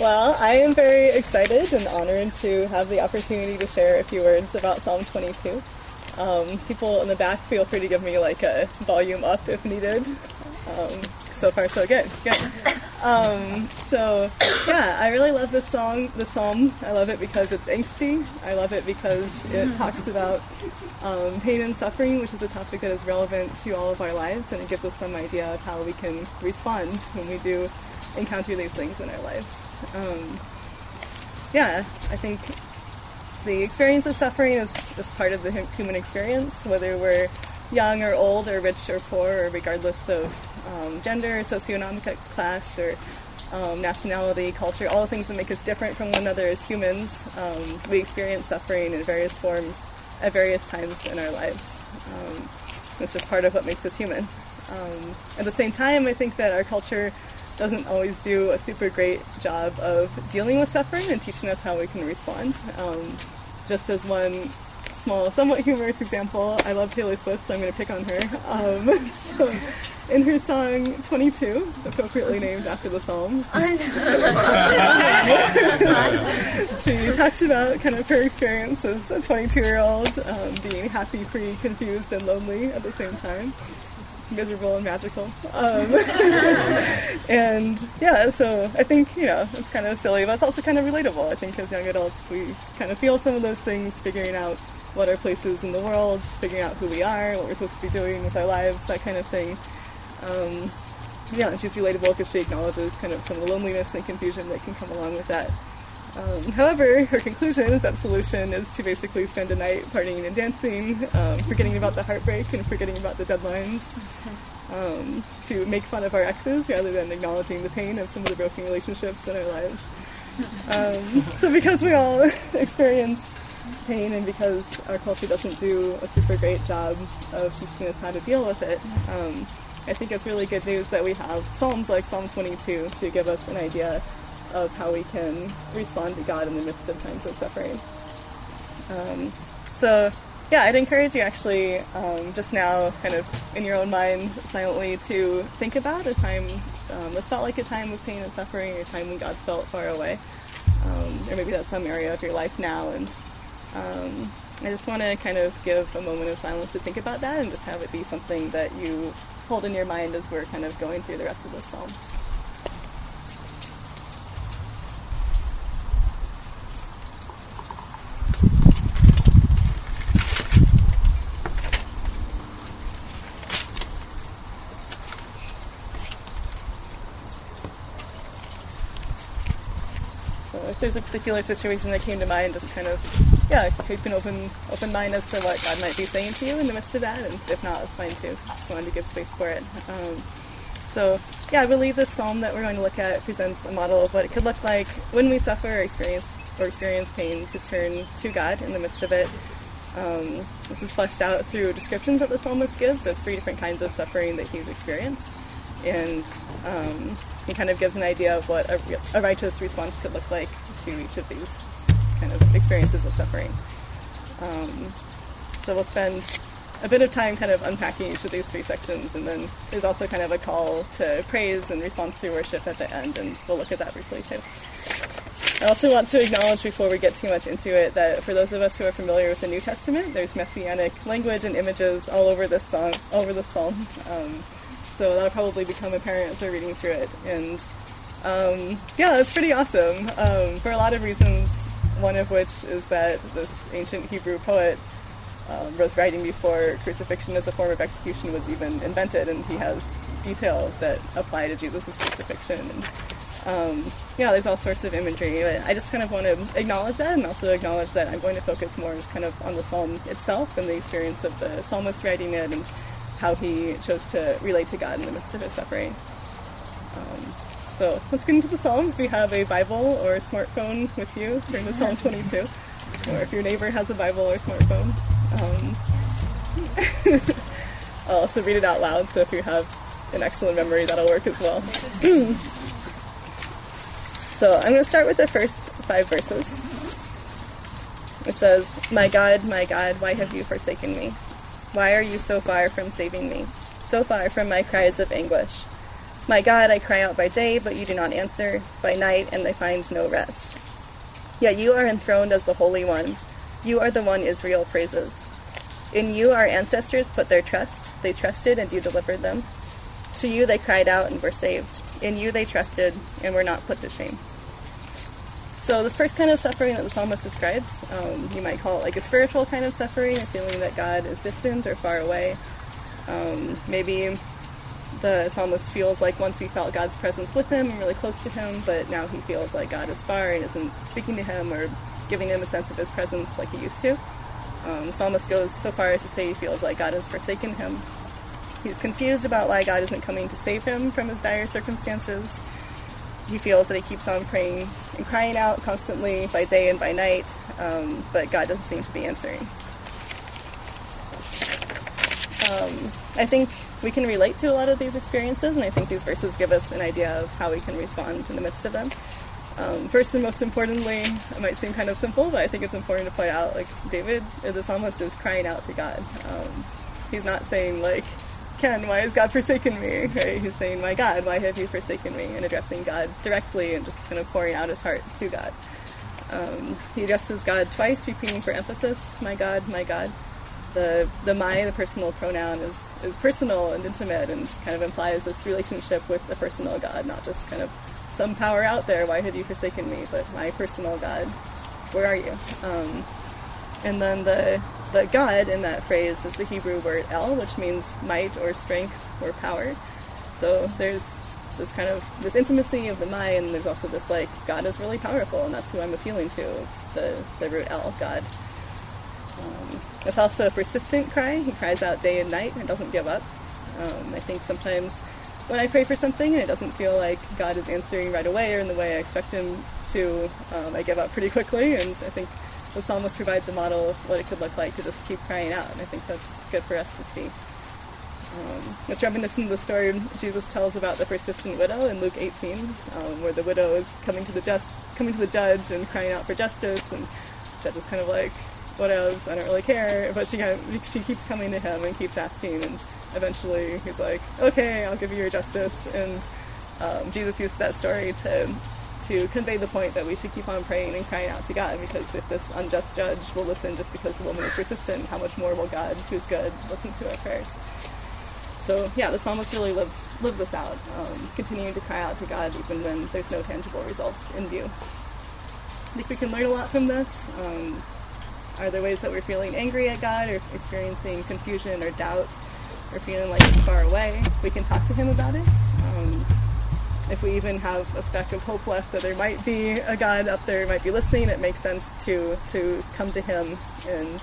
Well, I am very excited and honored to have the opportunity to share a few words about Psalm 22. People in the back, feel free to give me like a volume up if needed. So far, so good. I really love this psalm. I love it because it's angsty. I love it because it talks about pain and suffering, which is a topic that is relevant to all of our lives, and it gives us some idea of how we can respond when we do encounter these things in our lives. I think the experience of suffering is just part of the human experience, whether we're young or old or rich or poor, or regardless of gender, socioeconomic class, or nationality, culture, all the things that make us different from one another as humans. We experience suffering in various forms at various times in our lives. It's just part of what makes us human. At the same time, I think that our culture doesn't always do a super great job of dealing with suffering and teaching us how we can respond. Just as one small, somewhat humorous example, I love Taylor Swift, so I'm going to pick on her. So in her song 22, appropriately named after the psalm, she talks about kind of her experience as a 22-year-old, being happy, free, confused, and lonely at the same time. Miserable and magical. So I think, it's kind of silly, but it's also kind of relatable. I think as young adults, we kind of feel some of those things, figuring out what our place is in the world, figuring out who we are, what we're supposed to be doing with our lives, that kind of thing. And she's relatable because she acknowledges kind of some of the loneliness and confusion that can come along with that. However, her conclusion is that the solution is to basically spend a night partying and dancing, forgetting about the heartbreak and forgetting about the deadlines, to make fun of our exes rather than acknowledging the pain of some of the broken relationships in our lives. So because we all experience pain and because our culture doesn't do a super great job of teaching us how to deal with it, I think it's really good news that we have Psalms like Psalm 22 to give us an idea of how we can respond to God in the midst of times of suffering. I'd encourage you actually just now, kind of in your own mind, silently to think about a time that felt like a time of pain and suffering, or a time when God's felt far away. Or maybe that's some area of your life now. And I just want to kind of give a moment of silence to think about that and just have it be something that you hold in your mind as we're kind of going through the rest of this psalm. If there's a particular situation that came to mind, just kind of, keep an open mind as to what God might be saying to you in the midst of that, and if not, that's fine too. Just wanted to give space for it. I believe this psalm that we're going to look at presents a model of what it could look like when we suffer or experience pain, to turn to God in the midst of it. This is fleshed out through descriptions that the psalmist gives of 3 different kinds of suffering that he's experienced, and he kind of gives an idea of what a righteous response could look like to each of these kind of experiences of suffering. So we'll spend a bit of time kind of unpacking each of these 3 sections, and then there's also kind of a call to praise and response through worship at the end, and we'll look at that briefly too. I also want to acknowledge, before we get too much into it, that for those of us who are familiar with the New Testament, there's messianic language and images all over this psalm. So that'll probably become apparent as we're reading through it. And it's pretty awesome for a lot of reasons, one of which is that this ancient Hebrew poet was writing before crucifixion as a form of execution was even invented, and he has details that apply to Jesus' crucifixion. And there's all sorts of imagery. But I just kind of want to acknowledge that, and also acknowledge that I'm going to focus more just kind of on the psalm itself and the experience of the psalmist writing it, and how he chose to relate to God in the midst of his suffering. So let's get into the psalm. If you have a Bible or a smartphone with you, turn to Psalm 22. Or if your neighbor has a Bible or smartphone. I'll also read it out loud, so if you have an excellent memory, that'll work as well. So I'm going to start with the first 5 verses. It says, my God, why have you forsaken me? Why are you so far from saving me, so far from my cries of anguish? My God, I cry out by day, but you do not answer, by night, and I find no rest. Yet you are enthroned as the Holy One. You are the one Israel praises. In you our ancestors put their trust. They trusted, and you delivered them. To you they cried out and were saved. In you they trusted and were not put to shame. So this first kind of suffering that the psalmist describes, you might call it like a spiritual kind of suffering, a feeling that God is distant or far away. Maybe the psalmist feels like once he felt God's presence with him and really close to him, but now he feels like God is far and isn't speaking to him or giving him a sense of his presence like he used to. The psalmist goes so far as to say he feels like God has forsaken him. He's confused about why God isn't coming to save him from his dire circumstances. He feels that he keeps on praying and crying out constantly by day and by night, but God doesn't seem to be answering. I think we can relate to a lot of these experiences, and I think these verses give us an idea of how we can respond in the midst of them. First and most importantly, it might seem kind of simple, but I think it's important to point out, like, David, the psalmist, is crying out to God. He's not saying, like, Ken, why has God forsaken me? Right? He's saying, my God, why have you forsaken me? And addressing God directly and just kind of pouring out his heart to God. He addresses God twice, repeating for emphasis, my God, my God. The my, the personal pronoun, is personal and intimate and kind of implies this relationship with the personal God, not just kind of some power out there, why have you forsaken me, but my personal God, where are you? And then the God in that phrase is the Hebrew word El, which means might or strength or power. So there's this intimacy of the my, and there's also this, like, God is really powerful, and that's who I'm appealing to, the root El, God. It's also a persistent cry. He cries out day and night and doesn't give up. I think sometimes when I pray for something and it doesn't feel like God is answering right away or in the way I expect him to, I give up pretty quickly, and I think the psalmist provides a model of what it could look like to just keep crying out, and I think that's good for us to see. It's reminiscent of the story Jesus tells about the persistent widow in Luke 18, where the widow is coming to the judge and crying out for justice, and the judge is kind of like, whatevs, I don't really care, but she keeps coming to him and keeps asking, and eventually he's like, okay, I'll give you your justice. And Jesus used that story to convey the point that we should keep on praying and crying out to God, because if this unjust judge will listen just because the woman is persistent, how much more will God, who's good, listen to our prayers? So yeah, the psalmist really lives this out, continuing to cry out to God even when there's no tangible results in view. I think we can learn a lot from this. Are there ways that we're feeling angry at God or experiencing confusion or doubt or feeling like he's far away? We can talk to him about it. If we even have a speck of hope left that there might be a God up there who might be listening, it makes sense to come to him and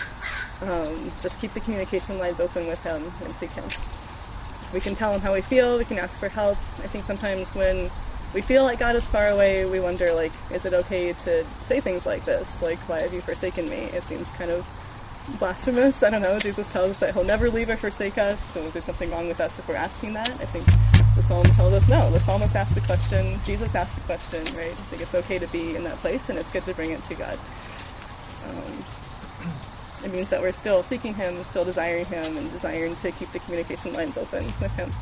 just keep the communication lines open with him and seek him. We can tell him how we feel, we can ask for help. I think sometimes when we feel like God is far away, we wonder, like, is it okay to say things like this? Like, why have you forsaken me? It seems kind of blasphemous. I don't know. Jesus tells us that he'll never leave or forsake us. So is there something wrong with us if we're asking that? I think the psalm tells us no. The psalmist asked the question. Jesus asked the question, right? I think it's okay to be in that place, and it's good to bring it to God. It means that we're still seeking him, still desiring him, and desiring to keep the communication lines open with him.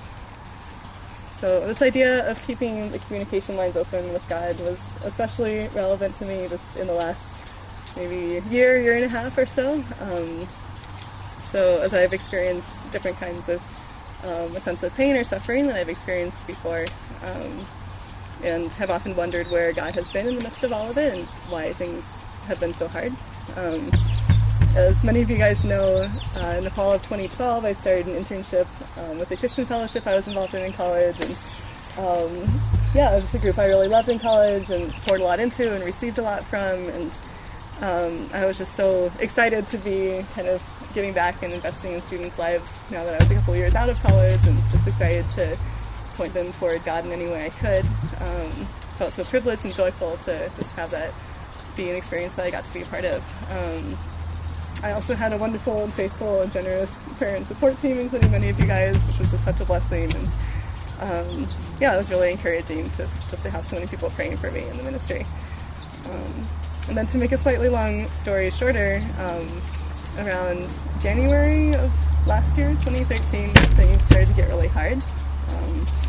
So this idea of keeping the communication lines open with God was especially relevant to me just in the last maybe year and a half or so. So as I've experienced different kinds of a sense of pain or suffering that I've experienced before, and have often wondered where God has been in the midst of all of it and why things have been so hard. As many of you guys know, in the fall of 2012, I started an internship with the Christian Fellowship I was involved in college, and it was just a group I really loved in college and poured a lot into and received a lot from, and I was just so excited to be kind of giving back and investing in students' lives now that I was a couple years out of college, and just excited to point them toward God in any way I could. Felt so privileged and joyful to just have that be an experience that I got to be a part of. I also had a wonderful and faithful and generous prayer and support team, including many of you guys, which was just such a blessing. And it was really encouraging just to have so many people praying for me in the ministry. And then to make a slightly long story shorter, around January of last year, 2013, things started to get really hard.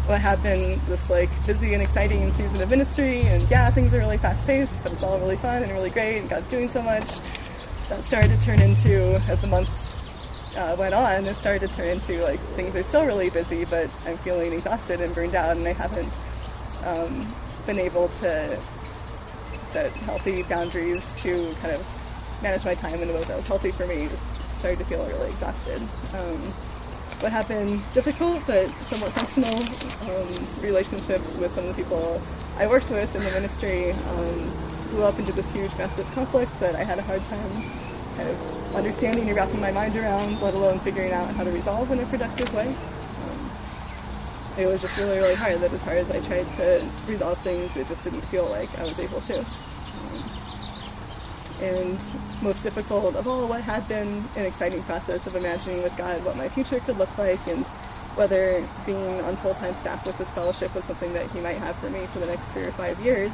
what had been this like busy and exciting season of ministry, and yeah, things are really fast-paced, but it's all really fun and really great, and God's doing so much. That started to turn into, as the months went on, it started to turn into like things are still really busy, but I'm feeling exhausted and burned out, and I haven't been able to set healthy boundaries to kind of manage my time in a way that was healthy for me. Just started to feel really exhausted. What happened, difficult but somewhat functional relationships with some of the people I worked with in the ministry blew up into this huge, massive conflict that I had a hard time kind of understanding or wrapping my mind around, let alone figuring out how to resolve in a productive way. It was just really, really hard, that as hard as I tried to resolve things, it just didn't feel like I was able to. And most difficult of all, what had been an exciting process of imagining with God what my future could look like, and whether being on full-time staff with this fellowship was something that he might have for me for the next 3 to 5 years,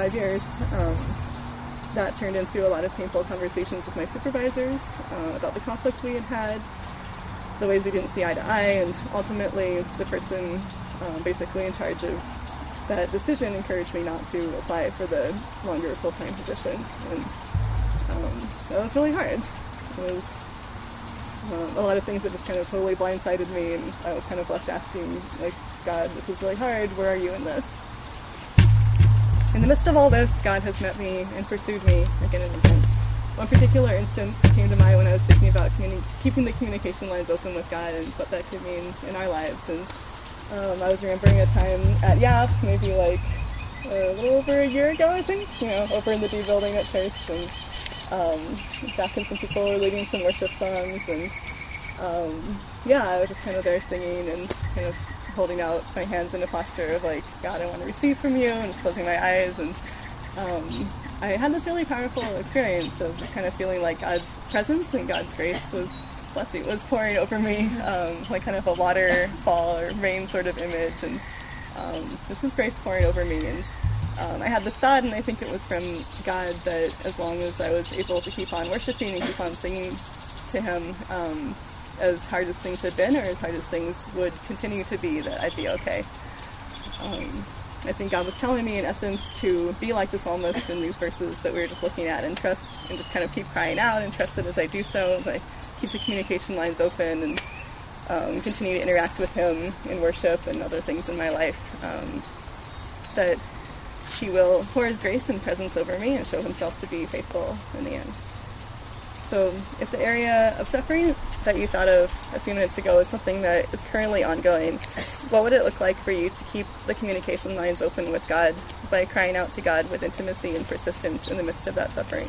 that turned into a lot of painful conversations with my supervisors about the conflict we had had, the ways we didn't see eye to eye, and ultimately the person basically in charge of that decision encouraged me not to apply for the longer full-time position. And that was really hard. It was a lot of things that just kind of totally blindsided me, and I was kind of left asking, like, God, this is really hard, where are you in this? In the midst of all this, God has met me and pursued me again and again. One particular instance came to mind when I was thinking about keeping the communication lines open with God and what that could mean in our lives. And I was remembering a time at YAF, maybe like a little over a year ago, I think, over in the D building at church, and back when some people were leading some worship songs, and I was just kind of there singing and kind of holding out my hands in a posture of like, God, I want to receive from you, and just closing my eyes, and I had this really powerful experience of just kind of feeling like God's presence and God's grace was pouring over me, like kind of a waterfall or rain sort of image, and just His grace pouring over me. And I had this thought, and I think it was from God, that as long as I was able to keep on worshiping and keep on singing to Him, as hard as things had been, or as hard as things would continue to be, that I'd be okay. I think God was telling me, in essence, to be like the psalmist in these verses that we were just looking at, and trust, and just kind of keep crying out, and trust that as I do so, as I keep the communication lines open, and continue to interact with Him in worship and other things in my life, that He will pour His grace and presence over me and show Himself to be faithful in the end. So if the area of suffering that you thought of a few minutes ago is something that is currently ongoing, what would it look like for you to keep the communication lines open with God by crying out to God with intimacy and persistence in the midst of that suffering?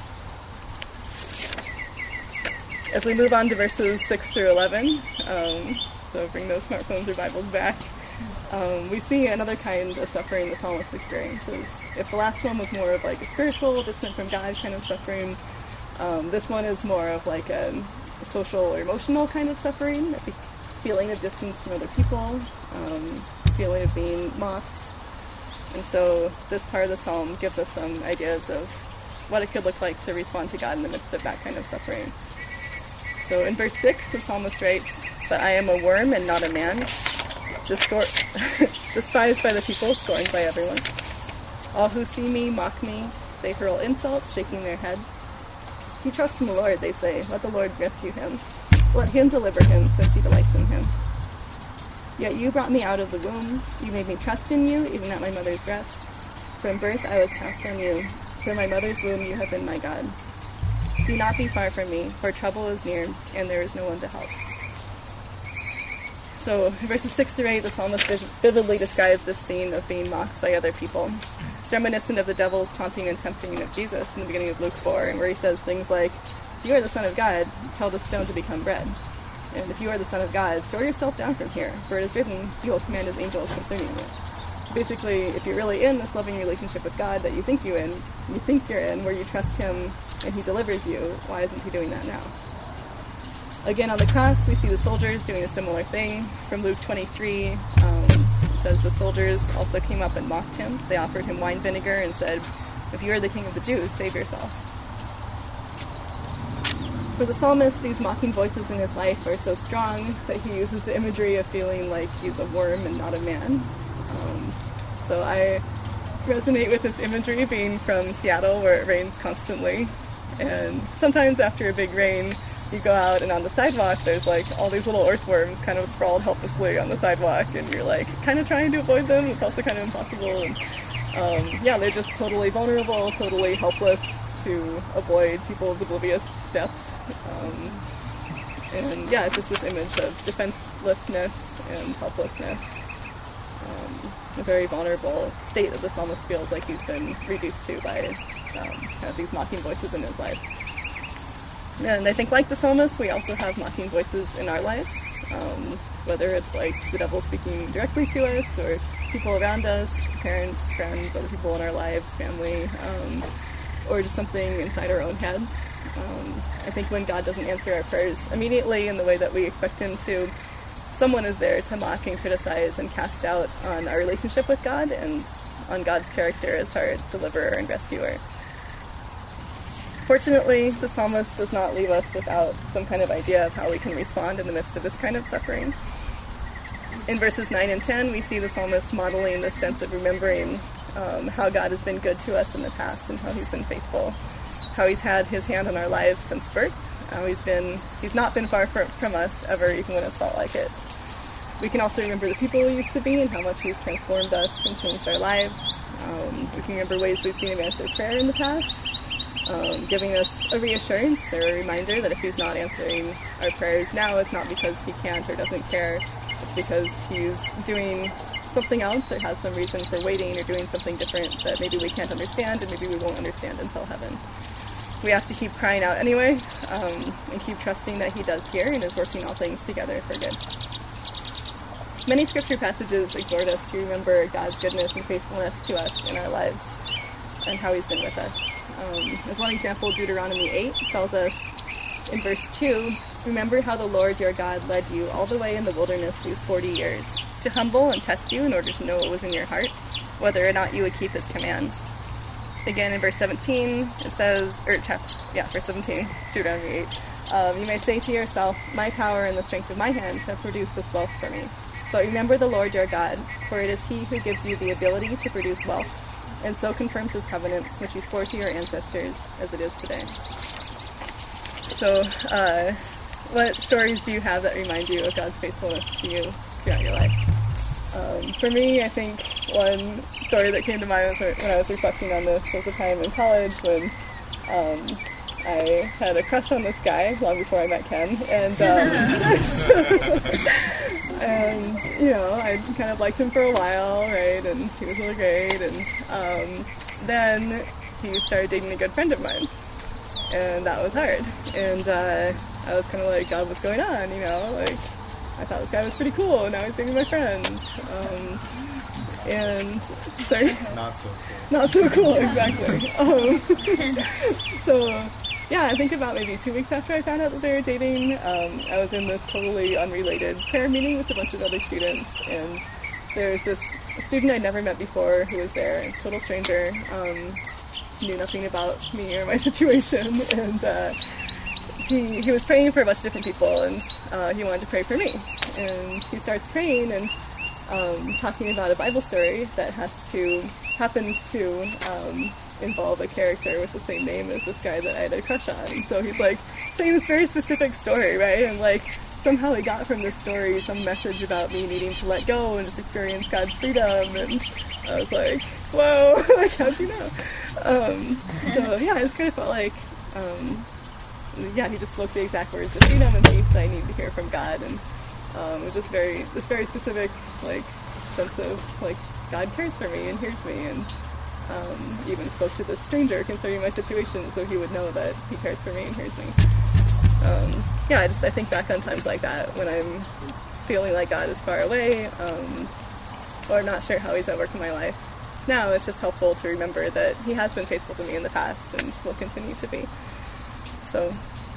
As we move on to verses 6 through 11, so bring those smartphones or Bibles back, we see another kind of suffering the psalmist experiences. If the last one was more of like a spiritual, distant from God kind of suffering, this one is more of like a social or emotional kind of suffering, a feeling of distance from other people, feeling of being mocked. And so this part of the psalm gives us some ideas of what it could look like to respond to God in the midst of that kind of suffering. So in verse 6, the psalmist writes, "But I am a worm and not a man, despised by the people, scorned by everyone. All who see me mock me, they hurl insults, shaking their heads. He trusts in the Lord, they say. Let the Lord rescue him. Let Him deliver him, since He delights in him. Yet you brought me out of the womb. You made me trust in you, even at my mother's breast. From birth I was cast on you. From my mother's womb you have been my God. Do not be far from me, for trouble is near, and there is no one to help." So in verses 6 through 8, the psalmist vividly describes this scene of being mocked by other people. It's reminiscent of the devil's taunting and tempting of Jesus in the beginning of Luke 4, where he says things like, "If you are the Son of God, tell the stone to become bread. And if you are the Son of God, throw yourself down from here, for it is written, He will command His angels concerning you." Basically, if you're really in this loving relationship with God that you think you're in, where you trust Him and He delivers you, why isn't He doing that now? Again, on the cross, we see the soldiers doing a similar thing. From Luke 23, it says the soldiers also came up and mocked Him. They offered Him wine vinegar and said, "If you are the King of the Jews, save yourself." For the psalmist, these mocking voices in his life are so strong that he uses the imagery of feeling like he's a worm and not a man. So I resonate with this imagery, being from Seattle where it rains constantly. And sometimes after a big rain, you go out and on the sidewalk there's like all these little earthworms kind of sprawled helplessly on the sidewalk, and you're like kind of trying to avoid them. It's also kind of impossible. And they're just totally vulnerable, totally helpless to avoid people's oblivious steps. And it's just this image of defenselessness and helplessness. A very vulnerable state that the psalmist feels like he's been reduced to by kind of these mocking voices in his life. And I think, like the psalmist, we also have mocking voices in our lives, whether it's like the devil speaking directly to us, or people around us, parents, friends, other people in our lives, family, or just something inside our own heads. I think when God doesn't answer our prayers immediately in the way that we expect him to, someone is there to mock and criticize and cast doubt on our relationship with God and on God's character as our deliverer and rescuer. Fortunately, the psalmist does not leave us without some kind of idea of how we can respond in the midst of this kind of suffering. In verses 9 and 10, we see the psalmist modeling this sense of remembering how God has been good to us in the past and how he's been faithful, how he's had his hand on our lives since birth, how he's not been far from us ever, even when it's felt like it. We can also remember the people we used to be and how much he's transformed us and changed our lives. We can remember ways we've seen him answer prayer in the past, giving us a reassurance or a reminder that if he's not answering our prayers now, it's not because he can't or doesn't care. It's because he's doing something else or has some reason for waiting or doing something different that maybe we can't understand and maybe we won't understand until heaven. We have to keep crying out anyway, and keep trusting that he does hear and is working all things together for good. Many scripture passages exhort us to remember God's goodness and faithfulness to us in our lives and how he's been with us. As one example, Deuteronomy 8 tells us in verse 2, "Remember how the Lord your God led you all the way in the wilderness these 40 years, to humble and test you in order to know what was in your heart, whether or not you would keep his commands." Again in verse 17, it says, verse 17, Deuteronomy 8, "You may say to yourself, my power and the strength of my hands have produced this wealth for me. But remember the Lord your God, for it is he who gives you the ability to produce wealth, and so confirms his covenant, which he swore to your ancestors, as it is today." So, what stories do you have that remind you of God's faithfulness to you throughout your life? For me, I think one story that came to mind when I was reflecting on this was a time in college when I had a crush on this guy long before I met Ken, and and I kind of liked him for a while, right? And he was really great, and then he started dating a good friend of mine, and that was hard. And I was kind of like, God, what's going on? I thought this guy was pretty cool, and now he's dating my friend. Sorry? Not so cool. Not so cool, exactly. I think about maybe 2 weeks after I found out that they were dating, I was in this totally unrelated prayer meeting with a bunch of other students, and there's this student I'd never met before who was there, a total stranger, knew nothing about me or my situation, and he was praying for a bunch of different people, and he wanted to pray for me. And he starts praying and talking about a Bible story that happens to involve a character with the same name as this guy that I had a crush on. And so he's like saying this very specific story, right? And like somehow he got from this story some message about me needing to let go and just experience God's freedom. And I was like, whoa, like how'd you know? I just kind of felt like he just spoke the exact words of freedom and peace that I need to hear from God, and it was just this very specific like sense of like God cares for me and hears me, and even spoke to this stranger concerning my situation so he would know that he cares for me and hears me. I think back on times like that when I'm feeling like God is far away, or not sure how he's at work in my life. Now it's just helpful to remember that he has been faithful to me in the past and will continue to be. So,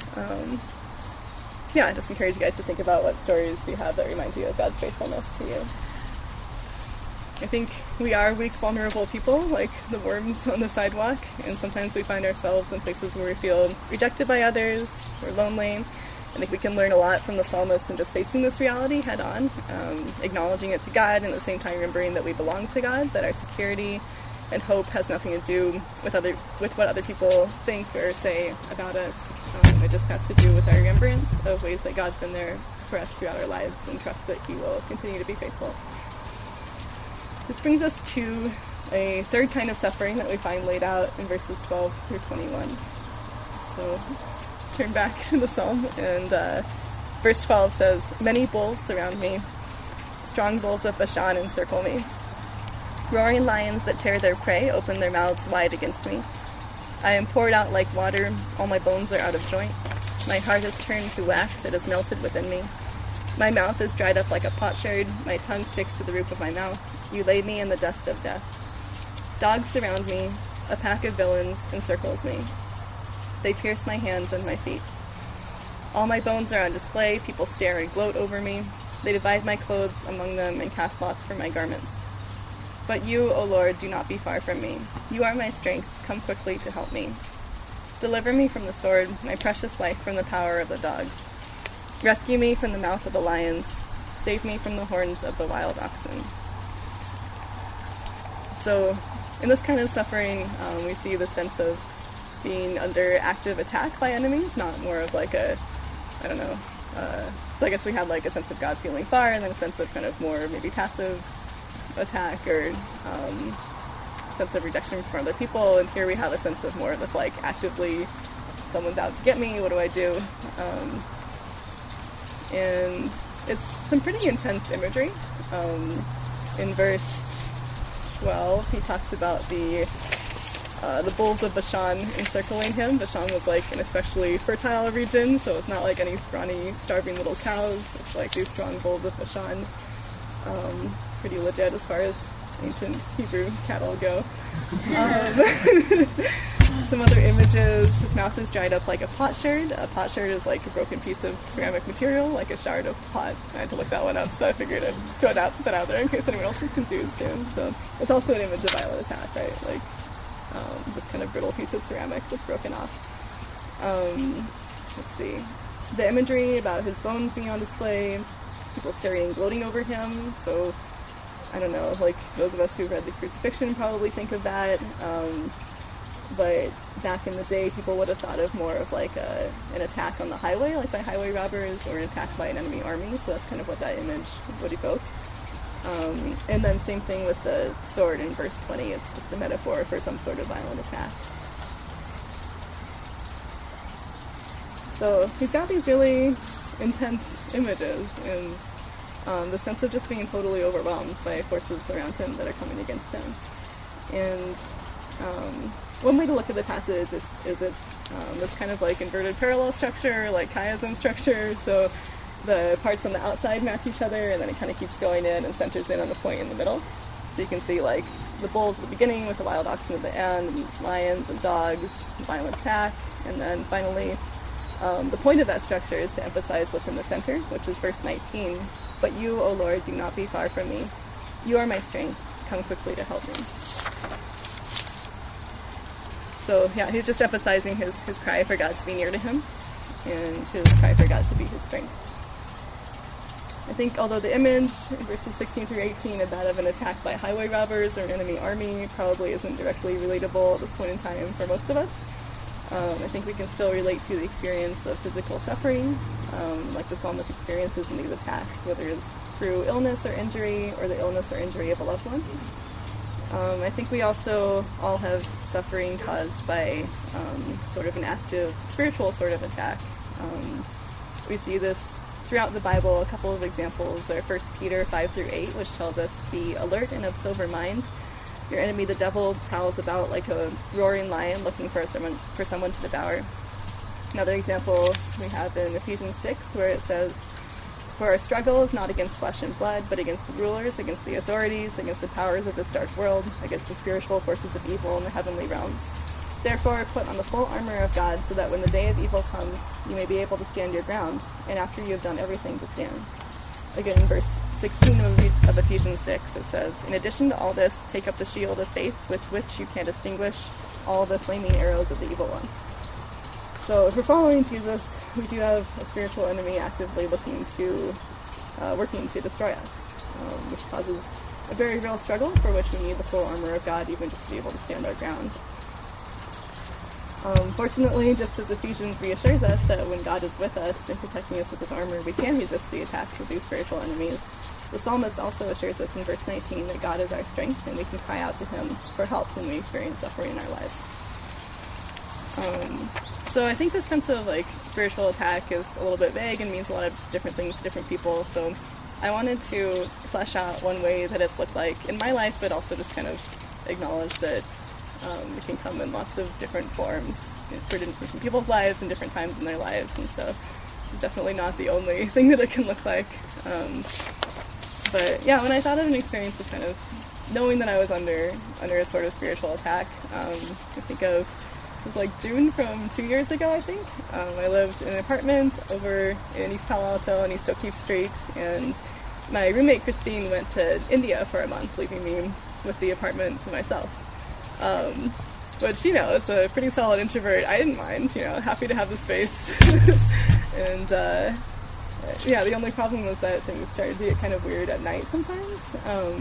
I just encourage you guys to think about what stories you have that remind you of God's faithfulness to you. I think we are weak, vulnerable people, like the worms on the sidewalk, and sometimes we find ourselves in places where we feel rejected by others, or lonely. I think we can learn a lot from the psalmist in just facing this reality head on, acknowledging it to God, and at the same time remembering that we belong to God, that our security and hope has nothing to do with what other people think or say about us. It just has to do with our remembrance of ways that God's been there for us throughout our lives, and trust that He will continue to be faithful. This brings us to a third kind of suffering that we find laid out in verses 12 through 21. So turn back to the psalm, and verse 12 says, "Many bulls surround me, strong bulls of Bashan encircle me. Roaring lions that tear their prey open their mouths wide against me. I am poured out like water, all my bones are out of joint. My heart is turned to wax, it is melted within me. My mouth is dried up like a potsherd, my tongue sticks to the roof of my mouth. You lay me in the dust of death. Dogs surround me, a pack of villains encircles me. They pierce my hands and my feet. All my bones are on display, people stare and gloat over me. They divide my clothes among them and cast lots for my garments. But you, O Lord, do not be far from me. You are my strength, come quickly to help me. Deliver me from the sword, my precious life from the power of the dogs. Rescue me from the mouth of the lions. Save me from the horns of the wild oxen." So, in this kind of suffering, we see the sense of being under active attack by enemies, not more of like a, I don't know, so I guess we had like a sense of God feeling far, and then a sense of kind of more maybe passive attack, or sense of rejection from other people, and here we have a sense of more of this like actively, someone's out to get me, what do I do? And it's some pretty intense imagery. In verse 12, he talks about the bulls of Bashan encircling him. Bashan was like an especially fertile region, so it's not like any scrawny, starving little cows. It's like these strong bulls of Bashan. Pretty legit as far as ancient Hebrew cattle go. Some other images. His mouth is dried up like a potsherd. A potsherd is like a broken piece of ceramic material, like a shard of pot. I had to look that one up, so I figured I'd throw that out there in case anyone else was confused too. So it's also an image of violent attack, right? Like this kind of brittle piece of ceramic that's broken off. Let's see. The imagery about his bones being on display, people staring and gloating over him. So I don't know, like those of us who've read the crucifixion probably think of that. But back in the day, people would have thought of more of like an attack on the highway, like by highway robbers, or an attack by an enemy army. So that's kind of what that image would evoke. And then same thing with the sword in verse 20. It's just a metaphor for some sort of violent attack. So he's got these really intense images, and the sense of just being totally overwhelmed by forces around him that are coming against him. And one way to look at the passage is it's this kind of like inverted parallel structure, like chiasm structure. So the parts on the outside match each other, and then it kind of keeps going in and centers in on the point in the middle. So you can see like the bulls at the beginning with the wild oxen at the end, and lions and dogs, violent attack, and then finally the point of that structure is to emphasize what's in the center, which is verse 19. But you, O Lord, do not be far from me. You are my strength. Come quickly to help me. So yeah, he's just emphasizing his cry for God to be near to him, and his cry for God to be his strength. I think although the image in verses 16 through 18 of that of an attack by highway robbers or an enemy army probably isn't directly relatable at this point in time for most of us, I think we can still relate to the experience of physical suffering, like the psalmist experiences in these attacks, whether it's through illness or injury, or the illness or injury of a loved one. I think we also all have suffering caused by sort of an active spiritual sort of attack. We see this throughout the Bible. A couple of examples are 1 Peter 5 through 8, which tells us, "Be alert and of sober mind. Your enemy, the devil, prowls about like a roaring lion looking for someone to devour." Another example we have in Ephesians 6, where it says, "For our struggle is not against flesh and blood, but against the rulers, against the authorities, against the powers of this dark world, against the spiritual forces of evil in the heavenly realms. Therefore, put on the full armor of God, so that when the day of evil comes, you may be able to stand your ground, and after you have done everything, to stand." Again, in verse 16 of Ephesians 6, it says, "In addition to all this, take up the shield of faith, with which you can distinguish all the flaming arrows of the evil one." So if we're following Jesus, we do have a spiritual enemy actively working to destroy us, which causes a very real struggle for which we need the full armor of God even just to be able to stand our ground. Fortunately, just as Ephesians reassures us that when God is with us and protecting us with his armor, we can resist the attacks of these spiritual enemies, the psalmist also assures us in verse 19 that God is our strength and we can cry out to him for help when we experience suffering in our lives. So I think this sense of spiritual attack is a little bit vague and means a lot of different things to different people, so I wanted to flesh out one way that it's looked like in my life, but also just kind of acknowledge that it can come in lots of different forms for different people's lives and different times in their lives, and so it's definitely not the only thing that it can look like. But yeah, when I thought of an experience of kind of knowing that I was under a sort of spiritual attack, I think of, it was June from 2 years ago, I think. I lived in an apartment over in East Palo Alto on East O'Keefe Street, and my roommate Christine went to India for a month, leaving me with the apartment to myself. Which, as a pretty solid introvert, I didn't mind, happy to have the space. And, the only problem was that things started to get kind of weird at night sometimes.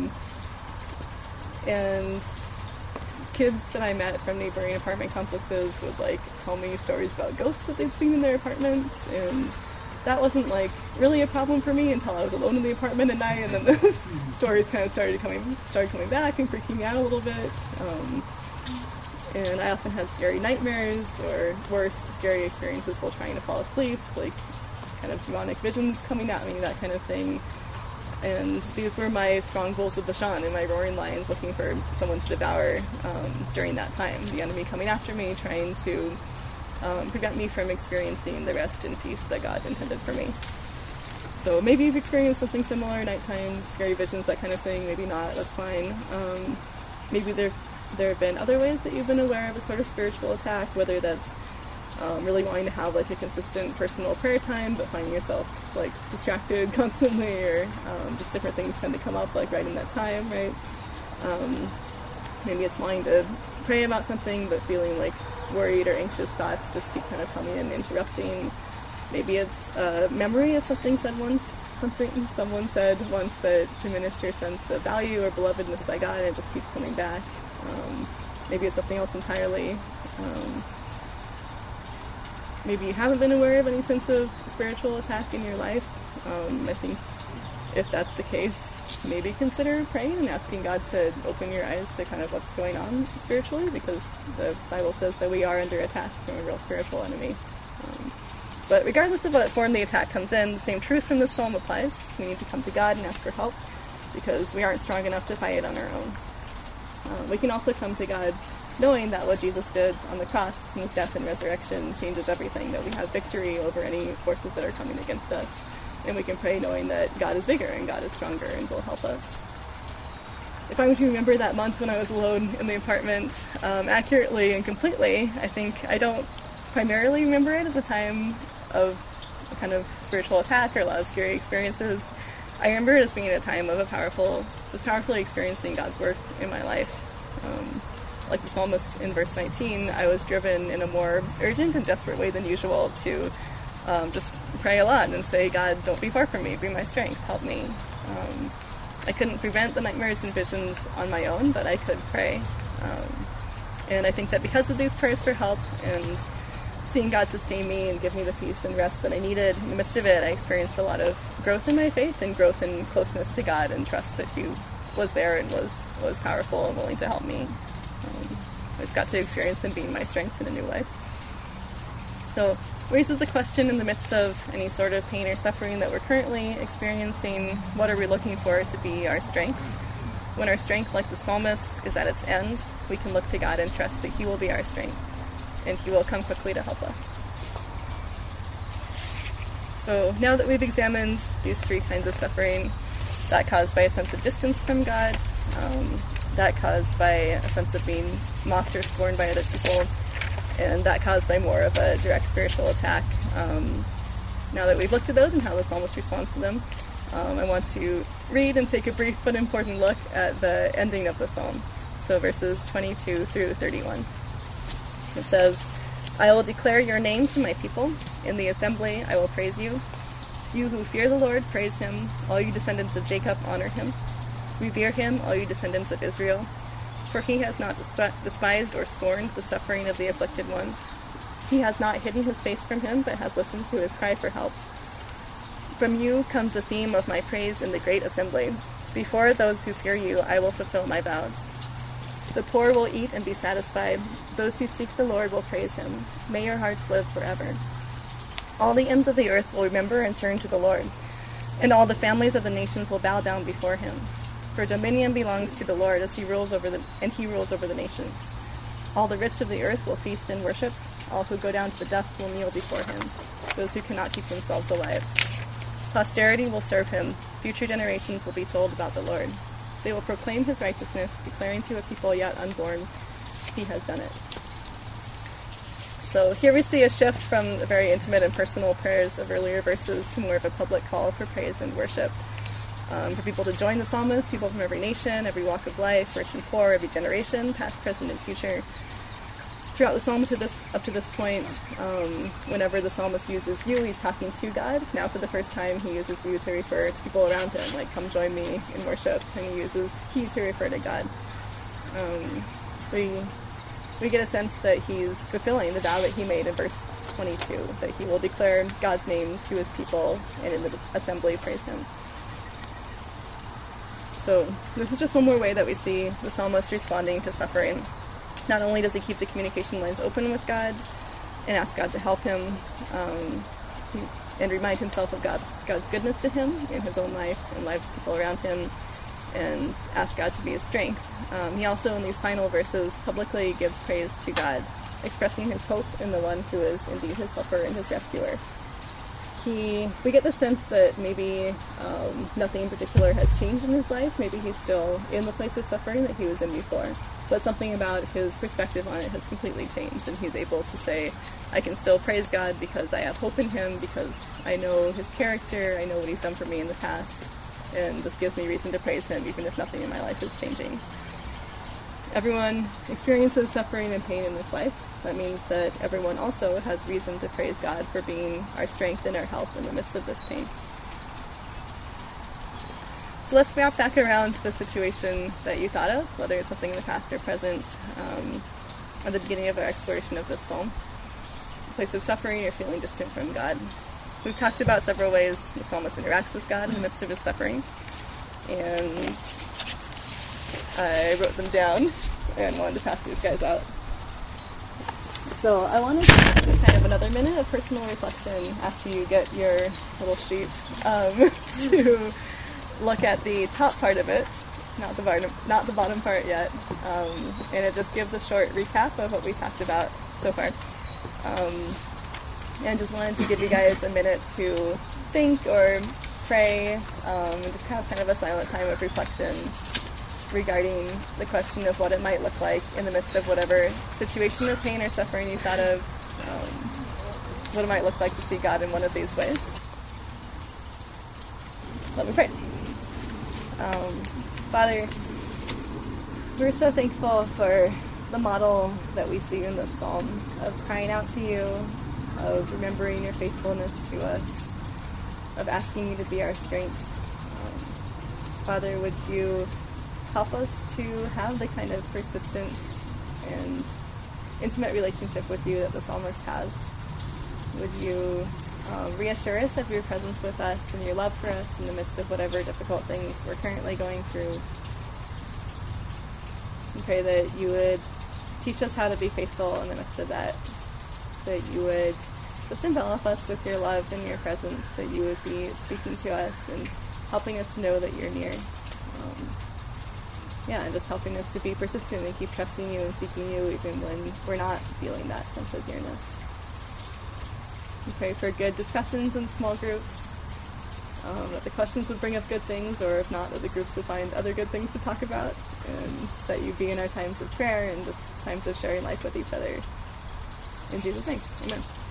And kids that I met from neighboring apartment complexes would, tell me stories about ghosts that they'd seen in their apartments, and that wasn't, really a problem for me until I was alone in the apartment at night, and then those stories kind of started coming back and freaking me out a little bit. And I often had scary nightmares, or worse, scary experiences while trying to fall asleep, kind of demonic visions coming at me, that kind of thing. And these were my strong bulls of Bashan and my roaring lions looking for someone to devour during that time. The enemy coming after me, trying to prevent me from experiencing the rest and peace that God intended for me. So maybe you've experienced something similar, nighttime, scary visions, that kind of thing. Maybe not, that's fine. Maybe there have been other ways that you've been aware of a sort of spiritual attack, whether that's really wanting to have a consistent personal prayer time, but finding yourself distracted constantly, or just different things tend to come up right in that time, right? Maybe it's wanting to pray about something, but feeling worried or anxious thoughts just keep kind of coming and interrupting. Maybe it's a memory of something someone said once that diminished your sense of value or belovedness by God, and it just keeps coming back. Maybe it's something else entirely. Maybe you haven't been aware of any sense of spiritual attack in your life. I think if that's the case, maybe consider praying and asking God to open your eyes to kind of what's going on spiritually, because the Bible says that we are under attack from a real spiritual enemy. But regardless of what form the attack comes in, the same truth from this psalm applies. We need to come to God and ask for help, because we aren't strong enough to fight it on our own. We can also come to God knowing that what Jesus did on the cross, in his death and resurrection, changes everything, that we have victory over any forces that are coming against us. And we can pray knowing that God is bigger and God is stronger and will help us. If I were to remember that month when I was alone in the apartment accurately and completely, I think I don't primarily remember it as a time of a kind of spiritual attack or a lot of scary experiences. I remember it as being a time of powerfully experiencing God's work in my life. Like the psalmist in verse 19, I was driven in a more urgent and desperate way than usual to just pray a lot and say, God, don't be far from me, be my strength, help me. I couldn't prevent the nightmares and visions on my own, but I could pray. And I think that because of these prayers for help and seeing God sustain me and give me the peace and rest that I needed, in the midst of it, I experienced a lot of growth in my faith and growth in closeness to God and trust that He was there and was powerful and willing to help me. I just got to experience Him being my strength in a new way. So, raises the question, in the midst of any sort of pain or suffering that we're currently experiencing, what are we looking for to be our strength? When our strength, like the psalmist, is at its end, we can look to God and trust that He will be our strength, and He will come quickly to help us. So now that we've examined these three kinds of suffering, that caused by a sense of distance from God, that caused by a sense of being mocked or scorned by other people, and that caused by more of a direct spiritual attack. Now that we've looked at those and how the psalmist responds to them, I want to read and take a brief but important look at the ending of the psalm. So verses 22 through 31. It says, "I will declare your name to my people. In the assembly I will praise you. You who fear the Lord, praise him. All you descendants of Jacob, honor him. Revere him, all you descendants of Israel. For he has not despised or scorned the suffering of the afflicted one. He has not hidden his face from him, but has listened to his cry for help. From you comes the theme of my praise in the great assembly. Before those who fear you, I will fulfill my vows. The poor will eat and be satisfied. Those who seek the Lord will praise him. May your hearts live forever. All the ends of the earth will remember and turn to the Lord, and all the families of the nations will bow down before him. For dominion belongs to the Lord, as he rules over the nations. All the rich of the earth will feast and worship. All who go down to the dust will kneel before him, those who cannot keep themselves alive. Posterity will serve him. Future generations will be told about the Lord. They will proclaim his righteousness, declaring to a people yet unborn, he has done it." So here we see a shift from the very intimate and personal prayers of earlier verses to more of a public call for praise and worship. For people to join the psalmist, people from every nation, every walk of life, rich and poor, every generation, past, present, and future. Throughout the psalm up to this point, whenever the psalmist uses you, he's talking to God. Now for the first time, he uses you to refer to people around him, like, come join me in worship, and he uses he to refer to God. We get a sense that he's fulfilling the vow that he made in verse 22, that he will declare God's name to his people, and in the assembly praise him. So this is just one more way that we see the psalmist responding to suffering. Not only does he keep the communication lines open with God and ask God to help him and remind himself of God's goodness to him in his own life and lives of people around him, and ask God to be his strength. He also, in these final verses, publicly gives praise to God, expressing his hope in the one who is indeed his helper and his rescuer. We get the sense that maybe nothing in particular has changed in his life. Maybe he's still in the place of suffering that he was in before. But something about his perspective on it has completely changed, and he's able to say, I can still praise God because I have hope in him, because I know his character, I know what he's done for me in the past, and this gives me reason to praise him even if nothing in my life is changing. Everyone experiences suffering and pain in this life. That means that everyone also has reason to praise God for being our strength and our help in the midst of this pain. So let's wrap back around to the situation that you thought of, whether it's something in the past or present, at the beginning of our exploration of this psalm. A place of suffering or feeling distant from God. We've talked about several ways the psalmist interacts with God in the midst of his suffering, and I wrote them down and wanted to pass these guys out. So I wanted to take kind of another minute of personal reflection after you get your little sheet to look at the top part of it, not the bottom part yet, and it just gives a short recap of what we talked about so far. And just wanted to give you guys a minute to think or pray, and just have kind of a silent time of reflection regarding the question of what it might look like in the midst of whatever situation of pain or suffering you thought of, what it might look like to see God in one of these ways. Let me pray. Father, we're so thankful for the model that we see in this psalm of crying out to you, of remembering your faithfulness to us, of asking you to be our strength. Father, would you help us to have the kind of persistence and intimate relationship with you that the psalmist has? Would you reassure us of your presence with us and your love for us in the midst of whatever difficult things we're currently going through? We pray that you would teach us how to be faithful in the midst of that you would just envelop us with your love and your presence, that you would be speaking to us and helping us to know that you're near. And just helping us to be persistent and keep trusting you and seeking you even when we're not feeling that sense of nearness. We pray for good discussions in small groups, that the questions would bring up good things, or if not, that the groups would find other good things to talk about, and that you be in our times of prayer and just times of sharing life with each other. In Jesus' name, amen.